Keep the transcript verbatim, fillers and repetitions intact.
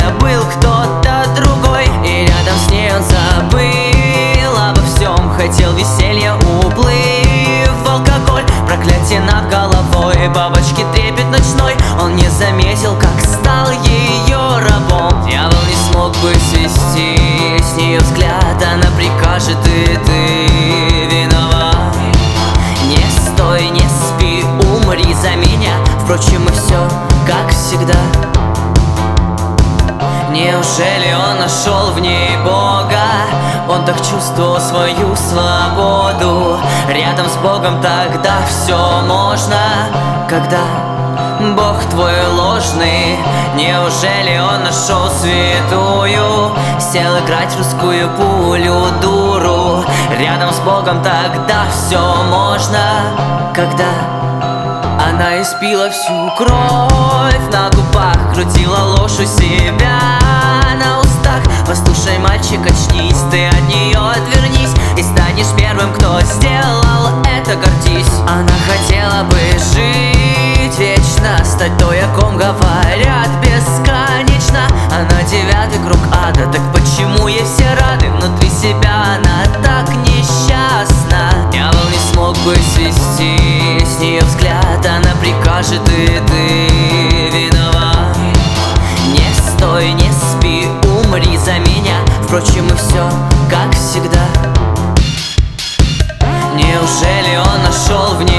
это был кто-то другой, и рядом с ней он забыл обо всем. Хотел веселья, уплыв в алкоголь, проклятие над головой, бабочки трепет ночной. Он не заметил, как стал ее рабом. Дьявол не смог бы свести с нее взгляд, она прикажет, и ты виноват. Не стой, не спи, умри за меня. Впрочем, и все, как всегда. Неужели он нашел в ней Бога? Он так чувствовал свою свободу. Рядом с Богом тогда все можно, когда Бог твой ложный. Неужели он нашел святую? Сел играть в русскую пулю дуру. Рядом с Богом тогда все можно, когда она испила всю кровь на губах, крутила ложь у себя на устах. Послушай, мальчик, очнись, ты от нее отвернись, и станешь первым, кто сделал это, гордись. Она хотела бы жить вечно, стать той, о ком говорят бесконечно. Она девятый круг ада, так почему ей все рады? Внутри себя она так несчастна. Дьявол не смог бы свести с нее взгляд, она прикажет, и ты виноват. Не стой, не спи, умри за меня. Впрочем, и все, как всегда. Неужели он нашел в ней